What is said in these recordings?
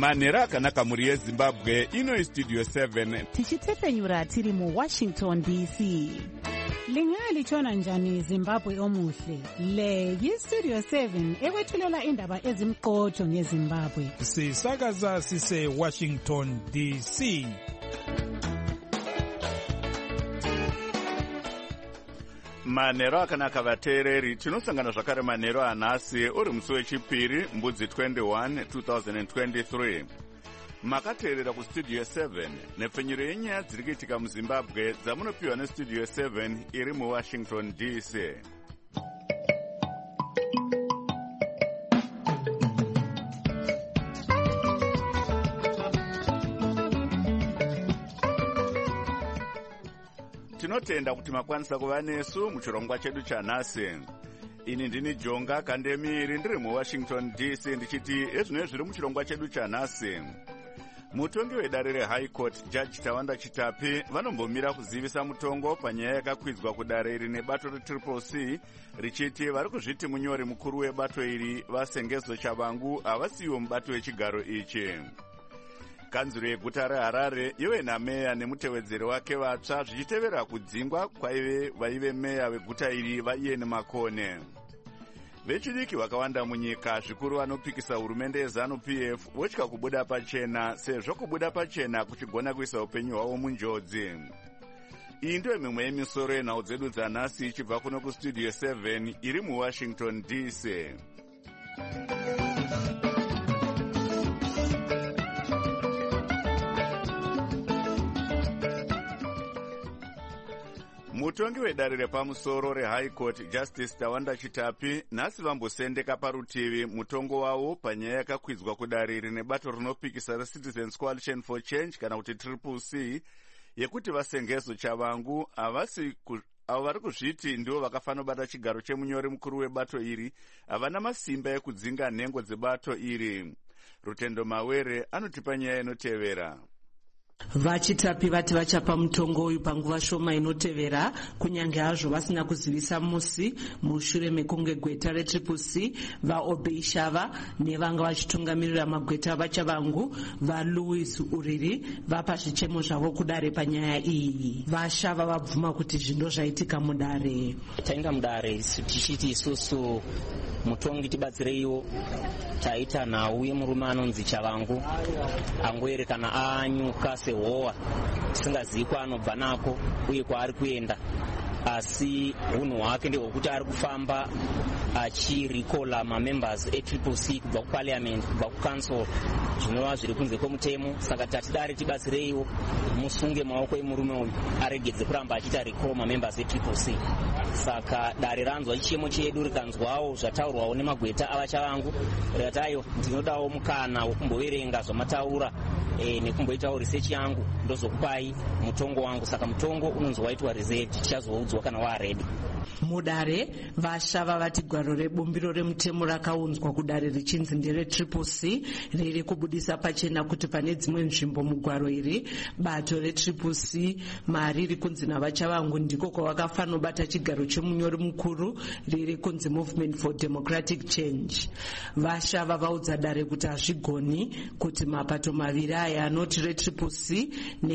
manhero akanaka mhuri yezimbabwe. Ino Studio 7 tichitefenyura tiri muWashington DC. Lingalitshona njani Zimbabwe omuhle? Le yiStudio 7 ekwethulela indaba ezimqotho ngeZimbabwe. Sisakaza sise Washington DC. manhero akanaka vateereri. Tinosangana zvakare manhero anhasi uri musi wechipiri mbudzi 21 2023. Makateerera kuStudio 7 nepfenyuro yenyaya dziri kuitika muZimbabwe dzamunopiwa neStudio 7 iri muWashington DC. Tinotenda kuti makwanisa kuva nesu muchirongwa chedu chanhasi. Ini ndini Jonga Kandemiri ndiri muWashington DC ndichiti ezvino zviri muchirongwa chedu chanhasi. Mutongi wedare reHigh Court Judge Tawanda Chitapi vanombomira kuzivisa mutongo panyaya yakakwidzwa kudare iri nebato reCCC richiti vari kuzviti munyori mukuru webato iri vaSengezo Chavangu havasiwo mubato wechigaro ichi. Kanzuro yeguta reHarare iwe nameya nemutevedzeri wake vatsva zvichitevera kudzingwa vaive meya weguta iri vaIan Makone. Vechidiki vakawanda munyika zvikuru vanopikisa hurumende yeZANU-PF votya kubuda pachena sezvo kubuda pachena kuchigona kuisa upenyu hwavo munjodzi. Iyi ndiyo mimwe yemisoro yenhau dzedu dzanhasi ichibva kuno kuStudio 7 iri muWashington DC. Mutongi wedare repamusoro reHigh Court Justice Tawanda Chitapi nhasi vambosendeka parutivi mutongo wavo panyaya yakakwidzwa kudare iri nebato rinopikisa reCitizens Coalition for Change kana kuti CCC yekuti vaSengezo Chavangu avo vari kuzviti ndivo vakafanira bata chigaro chemunyori mukuru webato iri havana masimba ekudzinga nhengo dzebato iri. Rutendo Mawere anotipa nyaya inotevera. Vachitapi vati vachapa mutongo uyu panguva shoma inotevera kunyange hazvo vasina kuzivisa musi mushure mekunge gweta reCCC vaObeishava nevanga vachitungamirira magweta vaChavangu vaLouis Uriri vapa zvichemo zvavo kudare panyaya iyi. Vashava vabvuma kuti zvindo zvaitika mudare. Taenda mudare tichiti isusu mutongi tibatsireiwo taita nhau yemurume anonzi Chavangu angoerekana anyuka sehowa tisingazivi kwaanobva nako uye kwaari kuenda, asi unhu hwake ndehwekuti ari kufamba achirikola mamembers eCCC kubva kuparliament kubva kucouncil zvinova zviri kunze kwemutemo. Saka tatidare tibatsireiwo musunge maoko emurume uyu aregedze kuramba achiita recall mamembers eCCC. Saka dare ranzwa chichemo chedu rikanzwawo zvataurwawo nemagweta avaChavangu rikati ayo ndinodawo mukana wokumboverenga zvamataura nekumboitawo research yangu ndozokupai mutongo wangu. Saka mutongo unonzi waitwa reserved, tichazoudzwa kana waaredi. Mudare vashava vati gwaro rebumbiro remutemo rakaunzwa kudare richinzi ndereCCC riri kubudisa pachena kuti pane dzimwe nzvimbo mugwaro iri bato reCCC mariri kunzi navaChavangu ndiko kwavakafanira bata chigaro chemunyori mukuru riri kunzi Movement for Democratic Change. Vashava vaudza dare kuti hazvigoni kuti mapato maviri aya anoti reCCC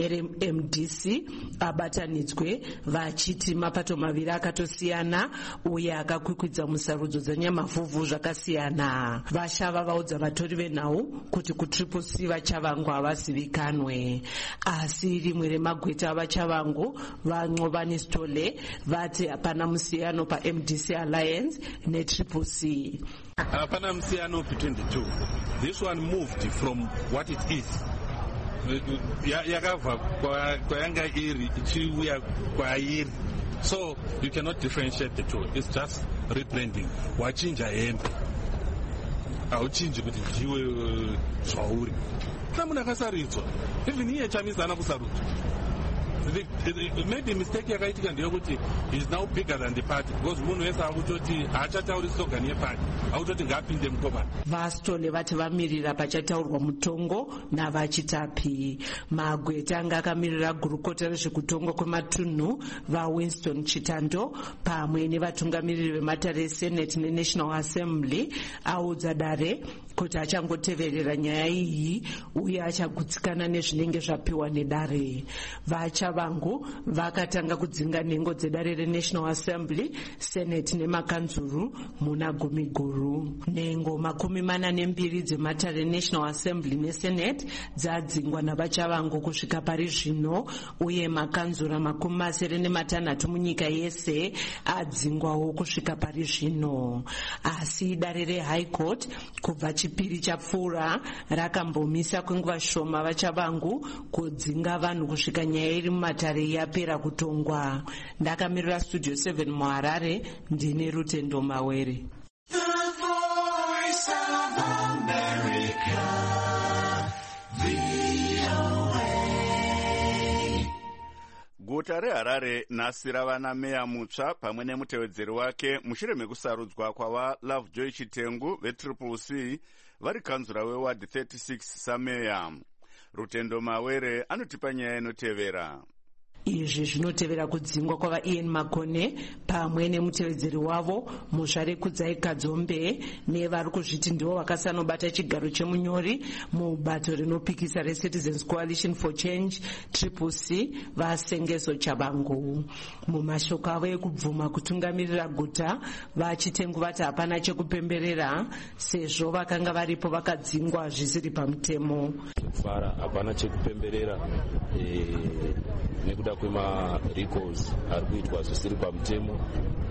nereMDC abatanidzwe vachiti mapato maviri akatosiyana uye akakwikwidza musarudzo dzanyamavhuvhu zvakasiyana. Vashava vaudza vatori venhau kuti kuCCC vaChavangu havazivikanwe, asi rimwe remagweta avaChavangu vaNcobani Stole vati hapana musiyano paMDC Alliance neCCC. Hapana musiyano between the two. This one moved from what it is. Yakabva kwayanga iri ichiuya kwairi. So you cannot differentiate the two. It's just rebranding. Wachinja hembe hauchinji kuti ndiwe zvauri. Kana munhu akasaridzwa even iye chamisa haana kusarudzwa. maybe mistake yakaitika ndeyekuti is now bigger than the party, because munhu wese akutoti haachatauri slogan yeparty, akutoti ngaapinde mutokana. Vastole vati vamirira pachataurwa mutongo navachitapi. Magwete anga akamirira gurukota rezvekutongwa kwematunhu vaWinston Chitando pamwe nevatungamiriri vematare eSenate neNational Assembly audza Dare kuti achangoteverera nyaya iyi uye achagutsikana nezvinenge zvapiwa neDare. Vachavangu vakatanga kudzinga nhengo dzedare reNational Assembly, Senate nemakanzuru muna gumiguru. Nhengo 42 dzematare eNational Assembly neSenate dzadzingwa navachavangu kusvika pari zvino, uye makanzura 36 munyika yese adzingwawo kusvika pari zvino. Asi dare reHigh Court kubva chipiri chapfuura rakambomisa kwenguva shoma vachavangu kudzinga vanhu kusvika nyaya iri mumatare yapera kutongwa. Ndakamirira Studio 7 muHarare, ndine Rutendo Mawere. Guta reHarare nhasi rava nameya mutsva pamwe nemutevedzeri wake mushure mekusarudzwa kwavaLovejoy Chitengu veCCC vari kanzura weward 36 sameya. Rutendo Mawere anotipa nyaya inotevera. Izvi zvinotevera kudzingwa kwavaIan Makone pamwe nemutevedzeri wavo Muzvare Kudzai Kadzombe nevari kuzviti ndivo vakasanobata chigaro chemunyori mubato rinopikisa reCitizens Coalition for Change CCC vaSengezo Chabangu. Mumashoko avo ekubvuma kutungamirira guta, vaChitengu vati hapana chekupemberera sezvo vakanga varipo vakadzingwa zvisiri pamutemo. Fara hapana chekupemberera nekuda kwema-recalls ari kuitwa zvisiri pamutemo.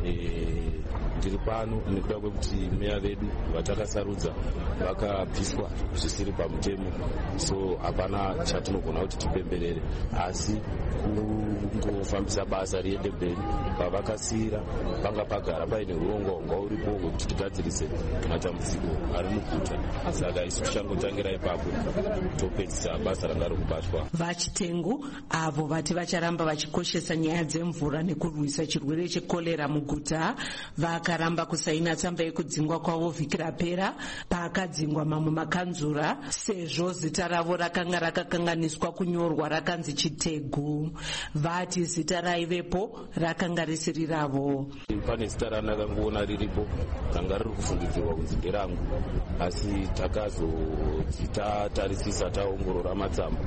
Ndiri pano nekuda kwekuti meya vedu vatakasarudza vakapiswa zvisiri pamutemo, so hapana chatinogona kuti tipemberere, asi kungofambisa basa riende mberi. Pavakasiyira panga pagara paine urongwa uripo hwekuti tigadzirise matambudziko ari muguta, saka isu tichangotangira ipapo topedzisa basa ranga rikubatwa. VaChitengu avo vati vacharamba vachikoshesa nyaya dzemvura nekurwisa chirwere chekorera muguta vakaramba kusaina tsamba yekudzingwa kwavo vhiki rapera pakadzingwa mamwe makanzura sezvo zita ravo rakanga rakakanganiswa kunyorwa rakanzi Chitegu. Vati zita raivepo rakanga risiri ravo. Pane zita randakangoona riripo ranga riri kufungidzirwa kunzi nderangu, asi takazodzitarisisa taongorora matsamba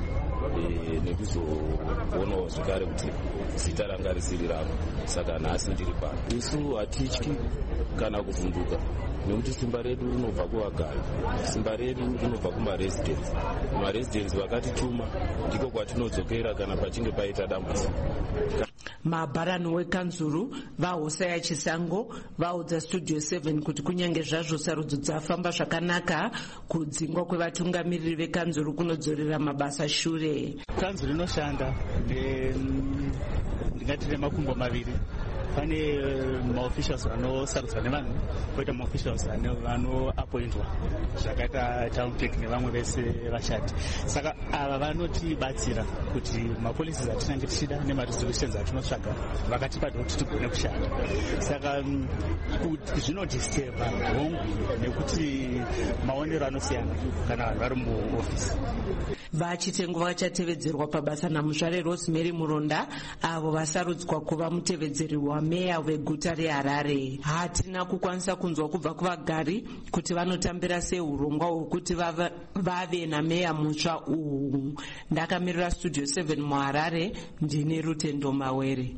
nekuzoonawo zvekare kuti zita ranga risiri ravo, saka nhasi ndiri pano. Isu hatityi kana kuvhunduka nekuti simba redu rinobva kuvagari, simba redu rinobva kumaresidhensi. Maresidhensi vakatituma ndiko kwatinodzokera kana pachinge paita dambudziko. Mabharani wekanzuru vaHosea Chisango vaudza Studio 7 kuti kunyange zvazvo sarudzo dzafamba zvakanaka, kudzingwa kwevatungamiriri vekanzuru kunodzorera mabasa shure. Kanzuru inoshanda ndingati nemakumbo maviri. Pane maofficials vanosarudzwa nevanhu, poita maofficials vanoappointwa zvakaita town clerk nevamwe vese vashandi. Saka ava vanotibatsira kuti mapolicies atinenge tichida nemaresolutions atinotsvaga vakatipa kuti tigone kushanda. Saka zvinodisturba hongu nekuti maonero anosiyana kana vanhu vari muofisi. VaChitengu vachatevedzerwa pabasa naMuzvare Rosemary Muronda avo vasarudzwa kuva mutevedzeri wameya weguta reHarare. Hatina kukwanisa kunzwa kubva kuvagari kuti vanotambira sei urongwa hwekuti vave nameya mutsva uhu. Ndakamirira Studio 7 muHarare, ndine Rutendo Mawere.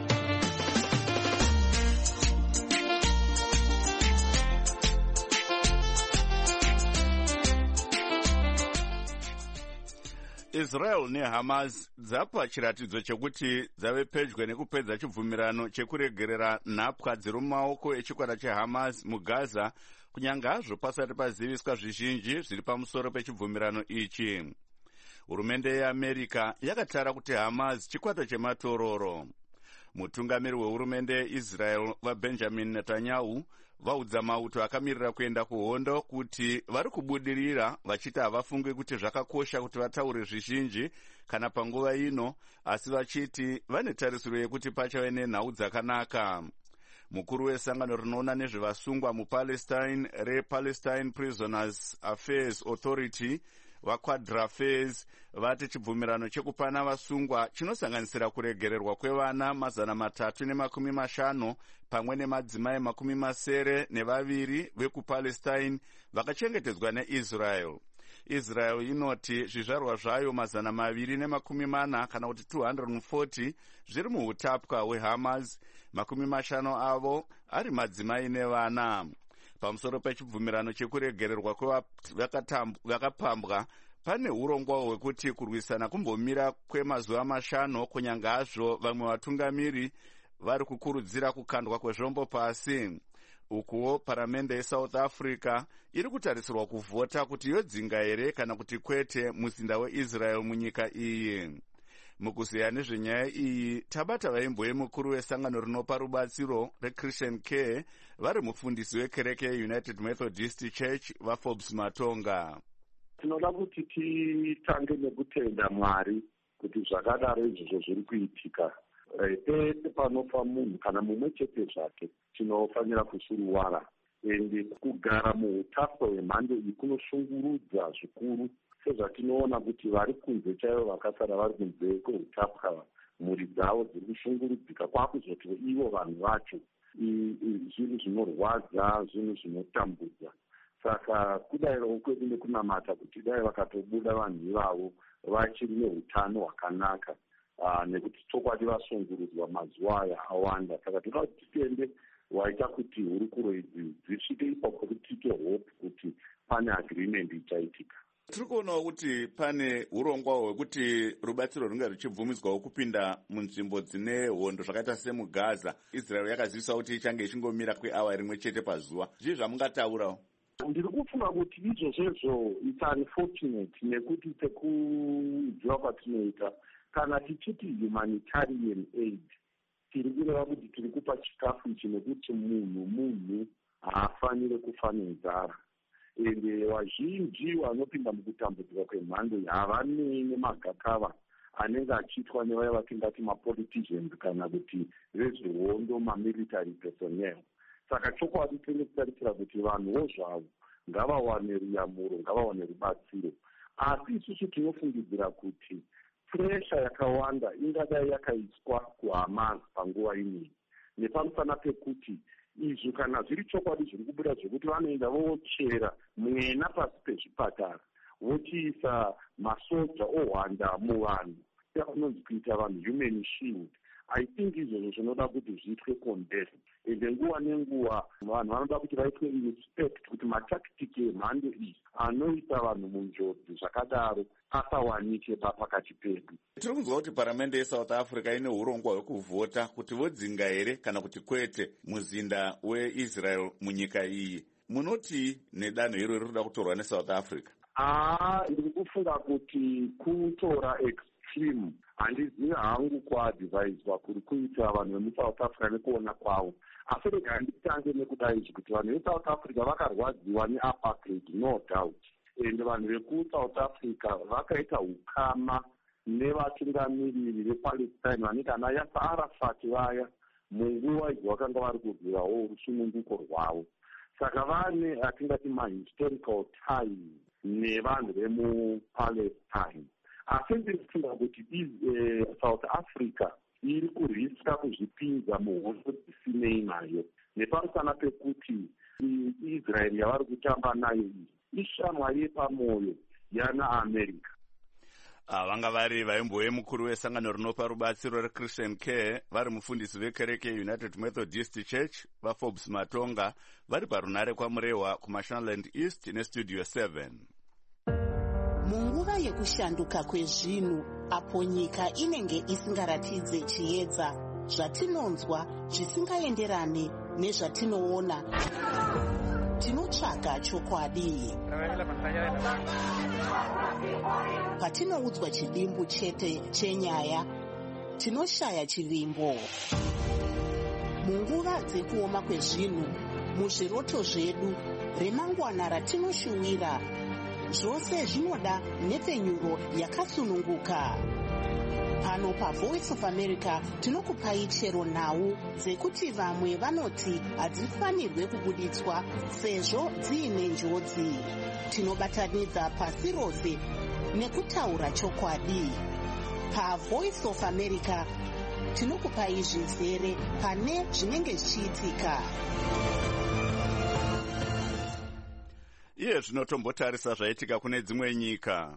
Israel neHamas dzapa chiratidzo chekuti dzave pedyo nekupedza chibvumirano chekuregerera nhapwa dziri mumaoko echikwata cheHamas muGaza, kunyange hazvo pasati paziviswa zvizhinji zviri pamusoro pechibvumirano ichi. Hurumende yeAmerica yakatara kuti Hamas chikwata chematororo. Mutungamiri wehurumende yeIsrael vaBenjamin Netanyahu vaudza mauto akamirira kuenda kuhondo kuti vari kubudirira vachiti havafungi kuti zvakakosha kuti vataure zvizhinji kana panguva ino, asi vachiti vane tarisiro yekuti pachave nenhau dzakanaka. Mukuru wesangano rinoona nezvevasungwa muPalestine rePalestine Prisoners Affairs Authority vaQuadrafairs vati chibvumirano chekupana vasungwa chinosanganisira kuregererwa kwevana 350 pamwe nemadzimai 72 vekuPalestine vakachengetedzwa neIsrael. Israel inoti zvizvarwa zvayo 240 kana kuti 240 zviri muutapwa hweHamas, 50 avo ari madzimai nevana. Pamusoro pechibvumirano chekuregererwa kwevakapambwa pane urongwa hwekuti kurwisana kumbomira kwemazuva 5 kunyange hazvo vamwe vatungamiri vari kukurudzira kukandwa kwezvombo pasi. Ukuwo paramende yeSouth Africa iri kutarisirwa kuvhota kuti yodzinga here kana kuti kwete muzinda weIsrael munyika iyi. Mukuziya nezvenyaya iyi tabata vaimboye mukuru wesangano rinopa rubatsiro reChristian Care vari mufundisi wekereke yeUnited Methodist Church vaForbes Matonga. Tinoda kuti titange nekutenda Mwari kuti zvakadaro izvozvo zviri kuitika. Pese panofa munhu kana mumwe chete zvake tinofanira kusuruwara, ende kugara muutapwa hwemhando iyi kunoshungurudza zvikuru, sezvatinoona kuti vari kunze chaivo vakasara vari kunze kweutapwa, mhuri dzavo dziri kushungurudzika, kwakuzoti ivo vanhu vacho zvinhu zvinorwadza, zvinhu zvinotambudza. Saka kudayiwo kwedu nekunamata kuti dai vakatobuda vanhu ivavo vachiri neutano hwakanaka, nekuti chokwadi vasungurudzwa mazuva aya awanda. Saka tinoda kuti titende waita kuti hurukuro idzi dzisvike ipapo kuti tiite hope kuti pane agreement ichaitika. Tiri kuonawo kuti pane urongwa hwekuti rubatsiro runge ruchibvumidzwawo kupinda munzvimbo dzine hondo zvakaita semuGaza. Israel yakazivisa kuti ichange ichingomira kweawa rimwe chete pazuva. Zvii zvamungataurawo? Ndiri kufunga kuti izvozvo it's unfortunate, nekuti sekudziwa kwatinoita kana tichiti humanitarian aid tiri kureva kuti tiri kupa chikafu ichi, nekuti munhu haafanire kufa nenzara. Ende vazhinji vanopinda mukutambudzika kwemhando havanei nemagakava anenge achiitwa nevaya vatingati mapoliticians kana kuti vezvehondo, mamilitary personnel. Saka chokwadi tenge kutarisira kuti vanhuwo zvavo ngavawane ruyamuro, ngavawane rubatsiro. Asi isusu tinofungidzira kuti presha yakawanda ingadai yakaiswa kuHamas panguva inei, nepamusana pekuti izvo kana zviri chokwadi zviri kubuda zvekuti vanoenda vochera mwena pasi pezvipatara, vochiisa masoja ohwanda muvanhu, yakunonzi kuita vanhu human shield. I think izvozvo zvinoda kuti zviitwe condemn, ende nguva nenguva vanhu vanoda kuti vaitwe respect kuti matakitiki emhando iyi anoisa vanhu munjodzi zvakadaro asawanike pakati pedu. Tiri kunzwa kuti paramende yeSouth Africa ine urongwa hwekuvhota kuti vodzinga here kana kuti kwete muzinda weIsrael munyika iyi. Munoti nedanho iro riri kuda kutorwa neSouth Africa? Ndiri kufunga kuti kutora extreme handizivi hangu kwaadvaiswa kuri kuita vanhu vemuSouth Africa nekuona kwavo. Asi rega nditange nekuda izvi kuti vanhu veSouth Africa vakarwadziwa neapartheid, no doubt. Ende vanhu vekuSouth Africa vakaita ukama nevatungamiriri vePalestine vanenge ana Yasser Arafat vaya munguva idzi vakanga vari kurwirawo rusununguko rwavo. Saka vane atingati mahistorical ties nevanhu vemuPalestine. Asi ndiri kufunga kuti South Africa iri kuriska kuzvipinza muhondo dzisinei nayo, nepamusana pekuti Israel yavari kutamba nayo iyi ishamwari yepamoyo yana America. Vanga vari vaimboye mukuru wesangano rinopa rubatsiro reChristian Care vari mufundisi vekereke United Methodist Church vaForbes Matonga vari parunare kwamurehwa kuMashonaland East neStudio 7. Munguva yekushanduka kwezvinhu, apo nyika inenge isingaratidze chiedza, zvatinonzwa zvisingaenderane nezvatinoona, tinotsvaga chokwadi. Patinoudzwa chidimbu chete chenyaya, tinoshaya chivimbo. Munguva dzekuoma kwezvinhu, muzviroto zvedu, remangwana ratinoshuwira, zvose zvinoda nepfenyuro yakasununguka. Pano paVoice of America tinokupai chero nhau dzekuti vamwe vanoti hadzifanirwe kubuditswa sezvo dziine njodzi. Tinobatanidza pasi rose nekutaura chokwadi. PaVoice of America tinokupai zvizere pane zvinenge zvichiitika. Iye zvinotombotarisa zvaitika kune dzimwe nyika.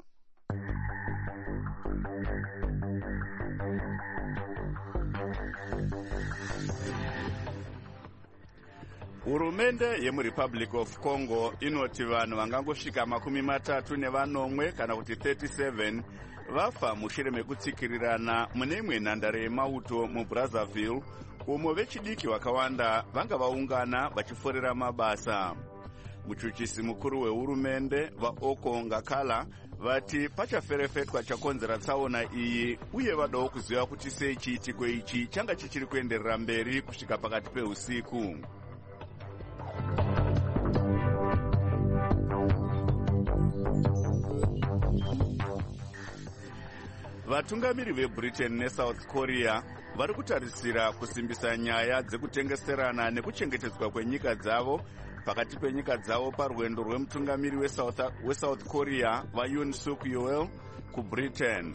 Hurumende yemuRepublic of Congo inoti vanhu vangangosvika 34 kana kuti 37 vafa mushure mekutsikirirana mune imwe nhandare yemauto muBrazzaville, umo vechidiki vakawanda vanga vaungana vachiforera mabasa. Muchuchisi mukuru wehurumende vaOkonga Kala vati pachaferefetwa chakonzera tsaona iyi, uye vadawo kuziva kuti sei chiitiko ichi changa chichiri kuenderera mberi kusvika pakati peusiku. Vatungamiri veBritain neSouth Korea vari kutarisira kusimbisa nyaya dzekutengeserana nekuchengetedzwa kwenyika dzavo pakati penyika dzavo parwendo rwemutungamiri weSouth Korea vaYoon Suk Yeol kuBritain.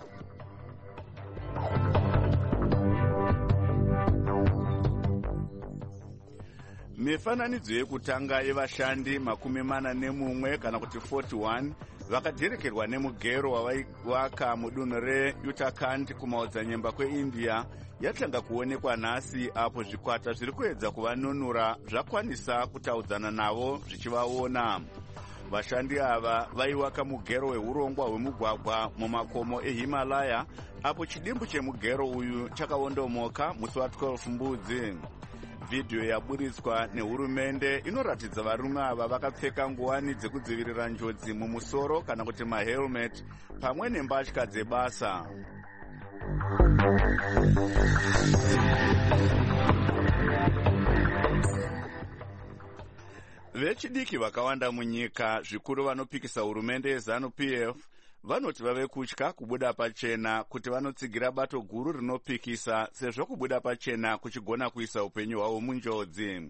Mifananidzo yekutanga yevashandi 41 kana kuti 41 vakadherekerwa nemugero wavaivaka mudunhu reUttarakhand kumaodzanyemba kweIndia yatanga kuonekwa nhasi, apo zvikwata zviri kuedza kuvanunura zvakwanisa kutaudzana navo zvichivaona. Vashandi ava vaiwaka mugero weurongwa hwemugwagwa mumakomo eHimalaya, apo chidimbu chemugero uyu chakaondomoka musi wa12 Mbudzi. Video yaburitswa nehurumende inoratidza varume ava vakapfeka nguwani dzekudzivirira njodzi mumusoro kana kuti mahelmet pamwe nembatya dzebasa. Vechidiki vakawanda munyika, zvikuru vanopikisa hurumende yeZANU-PF, vanoti vave kutya kubuda pachena kuti vanotsigira bato guru rinopikisa, sezvo kubuda pachena kuchigona kuisa upenyu hwavo munjodzi.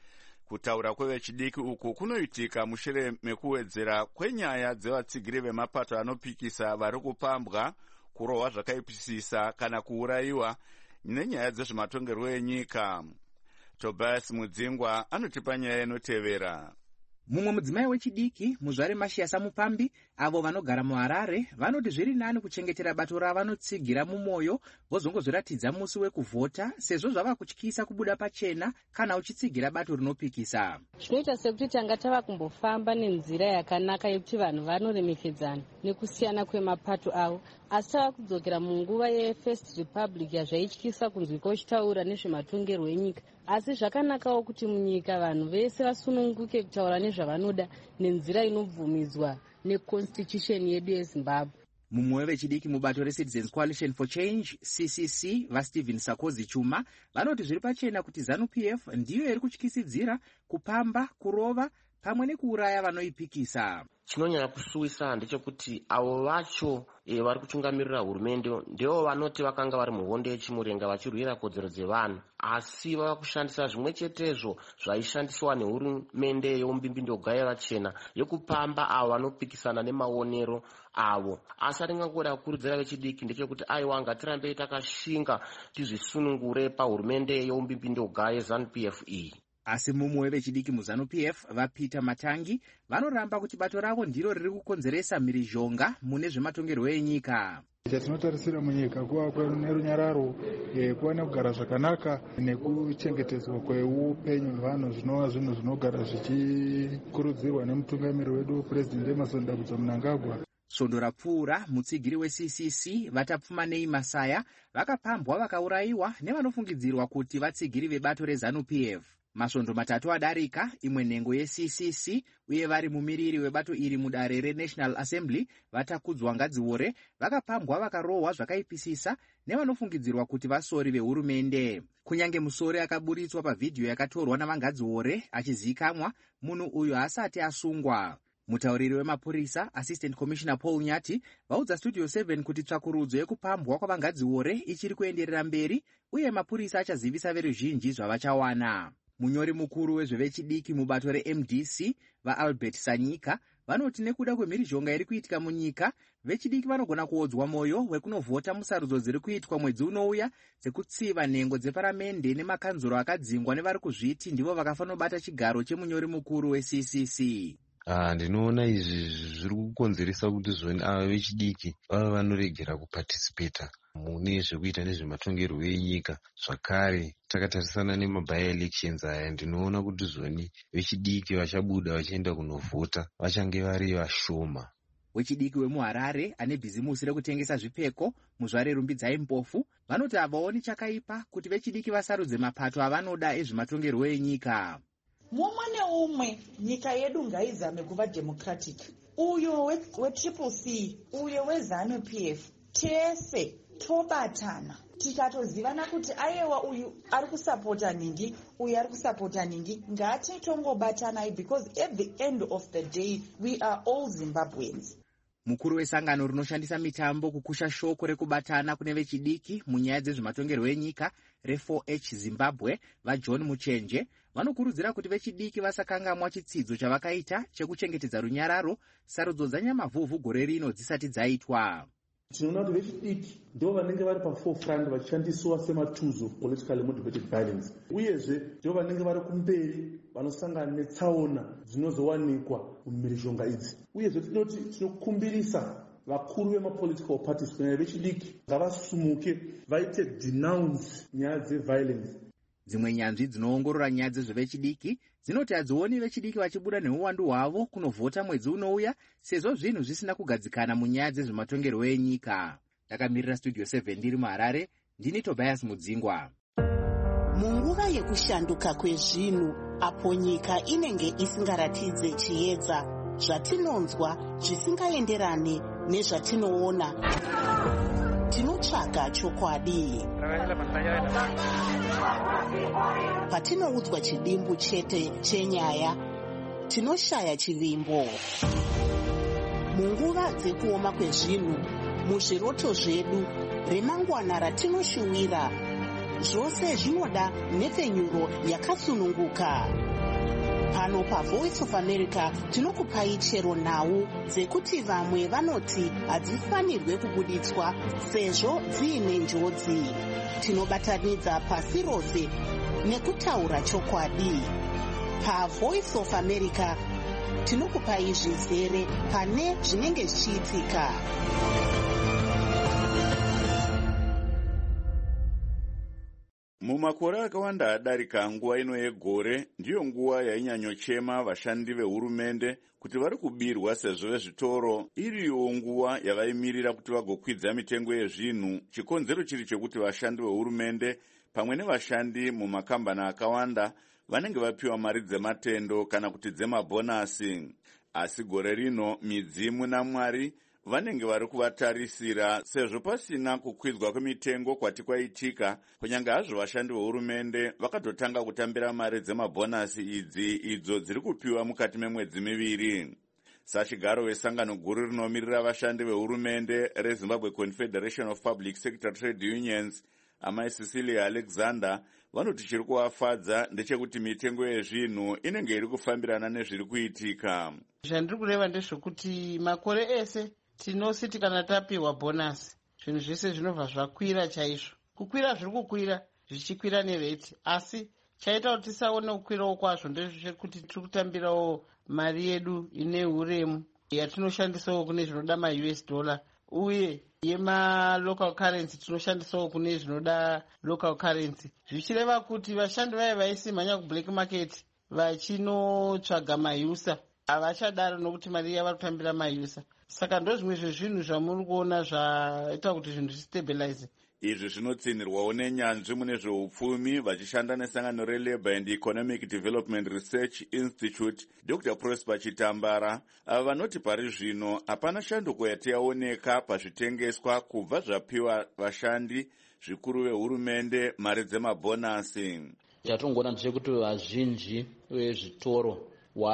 Kutaura kwevechidiki uku kunoitika mushure mekuwedzera kwenyaya dzevatsigiri vemapato anopikisa vari kupambwa, kurohwa zvakaipisisa kana kuurayiwa nenyaya dzezvematongerwo enyika. Tobias Mudzingwa anotipa nyaya inotevera. Mumwe mudzimai wechidiki, muzvare Mashiasa Mupambi, avo vanogara muHarare, vanoti zviri nani kuchengetera bato ravanotsigira mumwoyo vozongozviratidza musi wekuvhota, sezvo zvava kutyisa kubuda pachena kana uchitsigira bato rinopikisa. Zvinoita sekuti tanga tava kumbofamba nenzira yakanaka yekuti vanhu vanoremekedzana nekusiyana kwemapato avo, asi tava kudzokera munguva yeFirst Republic yazvaityisa kunzwika uchitaura nezvematongerwo enyika. Asi zvakanakawo kuti munyika vanhu vese vasununguke kutaura nezvavanoda nenzira inobvumidzwa neconstitution yedu yeZimbabwe. Mumwe wevechidiki mubato reCitizens Coalition for Change CCC vaStephen Sakozi Chuma vanoti zviri pachena kuti ZANU-PF ndiyo iri kutyisidzira kupamba, kurova pamwe nekuuraya vanoipikisa. Chinonyanya kusuwisa ndechekuti avo vacho vari kutungamirira hurumende ndivo vanoti vakanga vari muhondo yechimurenga vachirwira kodzero dzevanhu, asi vava kushandisa zvimwe chetezvo zvaishandiswa nehurumende yeumbimbindo-gaya vachena yekupamba avo vanopikisana nemaonero avo. Asi atingangoda kukurudzira vechidiki ndechekuti aiwa ngatirambei takashinga tizvisunungure pahurumende yeumbimbindo-gaya ZANU-PF iyi. Asi mumwe wevechidiki muZANU-PF vaPeter Matangi vanoramba kuti bato ravo ndiro riri kukonzeresa mhirizhonga mune zvematongerwo enyika. Chatinotarisira munyika kuva nerunyararo, kuva nekugara zvakanaka nekuchengetedzwa kweupenyu hwevanhu zvinova zvinhu zvinogara zvichikurudzirwa nemutungamiri wedu President Emmerson Mnangagwa. Svondo rapfuura mutsigiri weCCC vatapfuma nei Masaya vakapambwa vakaurayiwa nevanofungidzirwa kuti vatsigiri vebato reZANU-PF. Masvondo matatu adarika, imwe nhengo yeCCC uye vari mumiriri webato iri mudare reNational Assembly vatakudzwa Ngadziore vakapambwa vakarohwa zvakaipisisa nevanofungidzirwa kuti vasori vehurumende. Kunyange musori akaburitswa pavhidhiyo yakatorwa navangadziore achizikamwa, munhu uyu haasati asungwa. Mutauriri wemapurisa Assistant Commissioner Paul Nyati vaudza Studio 7 kuti tsvakurudzo yekupambwa kwavangadziore ichiri kuenderera mberi uye mapurisa achazivisa veruzhinji zvavachawana. Munyori mukuru wezvevechidiki mubato reMDC vaAlbert Sanyika vanoti nekuda kwemhirizhonga iri kuitika munyika, vechidiki vanogona kuodzwa mwoyo wekunovhota musarudzo dziri kuitwa mwedzi unouya dzekutsiva nhengo dzeparamende nemakanzuro akadzingwa nevari kuzviti ndivo vakafanobata chigaro chemunyori mukuru weCCC. Ndinoona izvi zviri kukonzeresa kuti zvoni ava vechidiki vava vanoregera kupatisipeta mune zvekuita nezvematongerwo enyika. Zvakare takatarisana nemaby elections aya, ndinoona kuti zvoni vechidiki vachabuda vachienda kunovhota vachange vari vashoma. Wechidiki wemuHarare ane bhizimusi rekutengesa zvipfeko muzvare Rumbidzai Mpofu vanoti havaoni chakaipa kuti vechidiki vasarudze mapato avanoda ezvematongerwo enyika. Mumwe neumwe nyika yedu ngaizame kuva democratic. Uyo weCCC, uyo weZANU-PF, tese tobatana tikatozivana kuti aiwa uyu ari kusapota ningi, uyu ari kusapota ningi, ngatitongobatanai because at the end of the day we are all Zimbabweans. Mukuru wesangano rinoshandisa mitambo kukusha shoko rekubatana kune vechidiki munyaya dzezvematongerwo enyika re4H Zimbabwe vaJohn Muchenje vanokurudzira kuti vechidiki vasakangamwa chitsidzo chavakaita chekuchengetedza runyararo sarudzo dzanyamavhuvhu gore rino dzisati dzaitwa. Tinoona kuti vechidiki ndo vanenge vari paforefront vachishandiswa sematuls of politically motivated violence, uyezve ndo vanenge vari kumberi vanosangana netsaona dzinozowanikwa mumhirizhonga idzi. Uyezve tinoti tinokumbirisa vakuru vemapolitical parties kunyanya vechidiki ngavasumuke vaite denounce nyaya dzeviolence. Dzimwe nyanzvi dzinoongorora nyaya dzezvevechidiki dzinoti hadzioni vechidiki vachibuda neuwandu hwavo kunovhota mwedzi unouya sezvo zvinhu zvisina kugadzikana munyaya dzezvematongerwo enyika. Ndakamirira Studio 7 ndiri muHarare, ndini Tobias Mudzingwa. Munguva yekushanduka kwezvinhu apo nyika inenge isingaratidze chiedza, zvatinonzwa zvisingaenderane nezvatinoona, tinotsvaga chokwadi. Patinoudzwa chidimbu chete chenyaya, tinoshaya chivimbo. Munguva dzekuoma kwezvinhu, muzviroto zvedu, remangwana ratinoshuwira, zvose zvinoda nhepfenyuro yakasununguka. Pano paVoice of America tinokupai chero nhau dzekuti vamwe vanoti hadzifanirwe kubuditswa sezvo dziine njodzi. Tinobatanidza pasi rose nekutaura chokwadi. PaVoice of America tinokupai zvizere pane zvinenge zvichiitika. Mumakore akawanda adarika, nguva ino yegore ndiyo nguva yainyanyochema vashandi vehurumende kuti vari kubirwa sezvo vezvitoro iriyo nguva yavaimirira kuti vagokwidza mitengo yezvinhu, chikonzero chiri chekuti vashandi vehurumende pamwe nevashandi mumakambani akawanda vanenge vapiwa mari dzematendo kana kuti dzemabhonasi. Asi gore rino midzimu naMwari vanenge vari kuvatarisira sezvo pasina kukwidzwa kwemitengo kwati kwaitika, kunyange hazvo vashandi vehurumende vakatotanga kutambira mari dzemabhonasi idzi idzo dziri kupiwa mukati memwedzi miviri. Sachigaro wesangano guru rinomirira vashandi vehurumende reZimbabwe Confederation of Public Sector Trade Unions, amai Cecilia Alexander, vanoti chiri kuvafadza ndechekuti mitengo yezvinhu inenge iri kufambirana nezviri kuitika. Zvandiri kureva ndezvekuti makore ese tinositi kana tapiwa bhonasi zvinhu zvese zvinobva zvakwira chaizvo. Kukwira zviri kukwira zvichikwira nereti, asi chaita kuti tisaone kukwirawo kwazvo ndezvekuti tiri kutambirawo mari yedu ine uremu yatinoshandisawo kune zvinoda maUS dollar, uye yemalocal currency tinoshandisawo kune zvinoda local currency, zvichireva kuti vashandi vaye vaisimhanya kublack market vachinotsvaga mayusa havachadaro nokuti mari iya vari kutambira mayusa. Saka ndo zvimwe zvezvinhu zvamuri kuona zvaita kuti zvinhu zvistabilize. Izvi zvinotsinirwawo nenyanzvi mune zveupfumi vachishanda nesangano reLabour and Economic Development Research Institute Dr. Prosper Chitambara, ava vanoti pari zvino hapana shanduko yati yaoneka pazvitengeswa kubva zvapiwa vashandi zvikuru vehurumende mari dzemabhonasi. Chatongoona ndechekuti vazhinji vezvitoro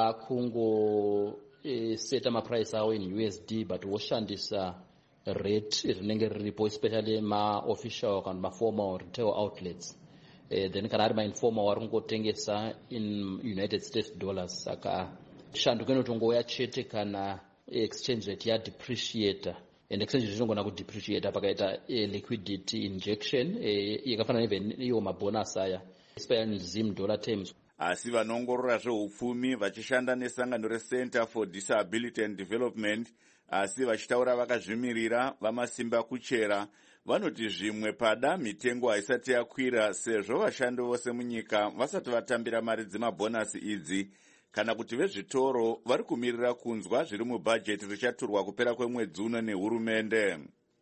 vakungoseta mapuraisi avo in USD but voshandisa rate rinenge riripo, especially ma-official kana ma-formal retail outlets. Then kana ari ma-informal vari kungotengesa in United States dollars. Saka shanduko inotongouya chete kana exchange rate yadepreciata. And exchange rate inogona kudepreciata pakaita liquidity injection yakafanana neiwo mabonus aya, especially in Zim dollar terms. Asi vanongorora zveupfumi vachishanda nesangano reCenter for Disability and Development, asi vachitaura vakazvimirira vamasimba kuchera, vanoti zvimwe pada mitengo haisati yakwira sezvo vashandi vose munyika vasati vatambira mari dzemabhonasi idzi, kana kuti vezvitoro vari kumirira kunzwa zviri mubhajeti richaturwa kupera kwemwedzi uno nehurumende.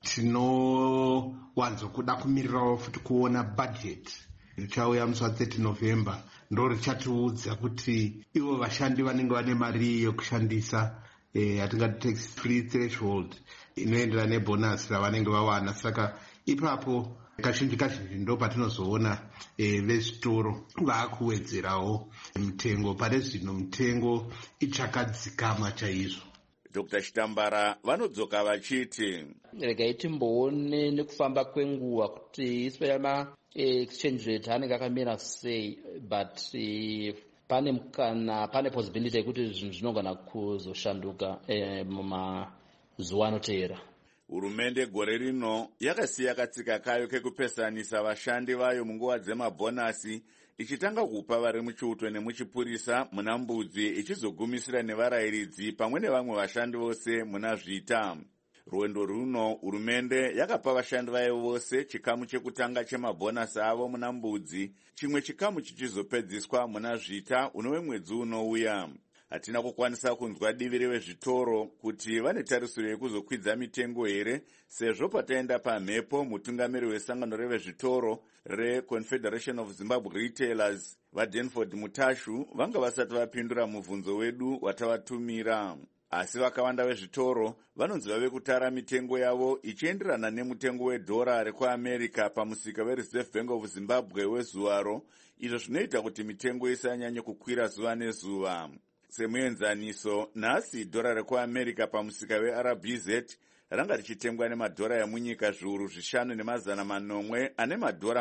Tinowanzokuda kumirirawo futi kuona bhajeti richauya musi wa30 November ndo richatiudza kuti ivo vashandi vanenge vane mari yokushandisa yatingati tax free threshold inoenderana nebhonasi ravanenge vawana. Saka ipapo kazhinji ndo patinozoona vezvitoro vaakuwedzerawo mitengo. Pane zvino mitengo ichakadzikama chaizvo. Dr. Chitambara vanodzoka vachiti regai timboone nekufamba kwenguva kuti especially exchange rate anenge akamira sei, but pane mukana, pane possibility yekuti zvinhu zvinogona kuzoshanduka mumazuva anoteera. Hurumende gore rino yakasiya katsika kayo kekupesanisa vashandi vayo munguva dzemabhonasi, ichitanga kupa vari muchiuto nemuchipurisa muna mbudzi, ichizogumisira nevarayiridzi pamwe nevamwe vashandi vose muna zvita. Rwendo runo hurumende yakapa vashandi vayo vose chikamu chekutanga chemabhonasi avo muna mbudzi, chimwe chikamu chichizopedziswa muna zvita unove mwedzi unouya. Hatina kukwanisa kunzwa divi revezvitoro kuti vane tarisiro yekuzokwidza mitengo here, sezvo pataenda pamhepo mutungamiri wesangano revezvitoro reConfederation of Zimbabwe Retailers vaDenford Mutashu vanga vasati vapindura mubvunzo wedu watavatumira. Asi vakawanda vezvitoro vanonzi vave kutara mitengo yavo ichienderana nemutengo wedhora rekuAmerica pamusika weReserve Bank of Zimbabwe wezuvaro, izvo zvinoita kuti mitengo isanyanye kukwira zuva nezuva. Semuenzaniso, nhasi dhora rekuAmerica pamusika weRBZ ranga richitengwa nemadhora emunyika zviuru 5,400 ane madhora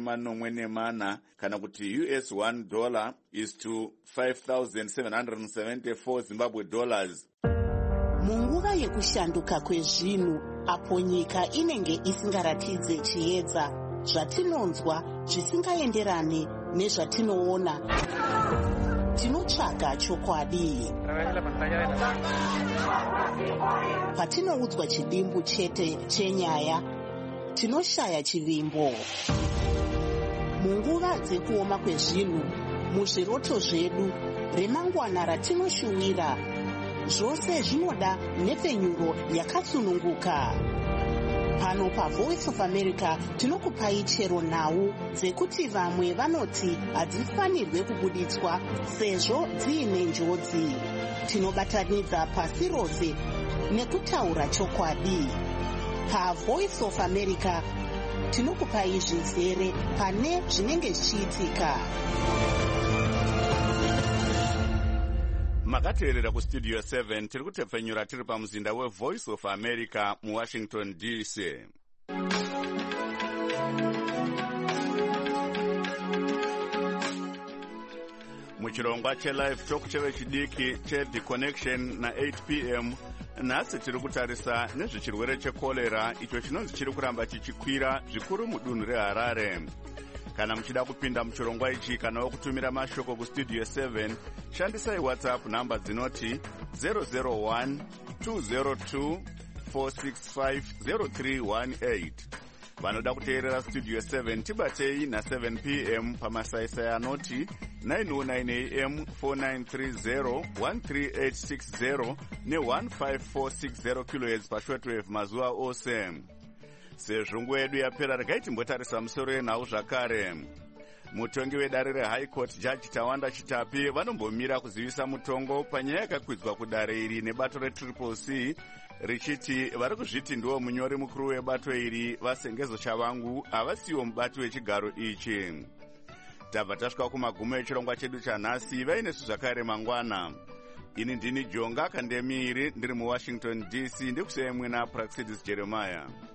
40 kana kuti US $1 is to 5,774 Zimbabwe dollars. Munguva yekushanduka kwezvinhu apo nyika inenge isingaratidze chiedza, zvatinonzwa zvisingaenderane nezvatinoona, tinotsvaga chokwadi. Patinoudzwa chidimbu chete chenyaya, tinoshaya chivimbo. Munguva dzekuoma kwezvinhu, muzviroto zvedu, remangwana ratinoshuvira, zvose zvinoda nepfenyuro yakatsununguka. Pano paVoice of America tinokupai chero nhau dzekuti vamwe vanoti hadzifanirwe kubuditswa sezvo dziine njodzi. Tinobatanidza pasi rose nekutaura chokwadi. PaVoice of America tinokupai zvizere pane zvinenge zvichiitika. Makateerera kustudio 7 tiri kutepfenyura tiri pamuzinda weVoice of America muWashington DC. Muchirongwa chelive talk chevechidiki cheThe Connection na 8 p.m. nhasi tiri kutarisa nezvechirwere chekolera icho chinonzi chiri kuramba chichikwira zvikuru mudunhu reHarare. Kana muchida kupinda muchirongwa ichi kana wokutumira mashoko kustudio 7, shandisai WhatsApp namba dzinoti 001 202 465 0318. vanoda kuteerera studio 7 tibatei na7 pm pamasaisai anoti 909 am 4930 13860 ne15460 kHz pashortwave mazuva ose. Sezvo nguva yedu yapera, regai timbotarisa musoro yenhau zvakare. Mutongi wedare reHigh Court Judge Tawanda Chitapi vanombomira kuzivisa mutongo panyaya yakakwidzwa kudare iri nebato reCCC, richiti vari kuzviti ndiwo munyori mukuru webato iri vasengezo Chavangu havasiwo mubati wechigaro ichi. Tabva tasvika kumagumo echirongwa chedu chanhasi. Vainesu zvakare mangwana. Ini ndini Jonga Kandemiri ndiri muWashington DC, ndikusiyemwe naPraxidis Jeremiah.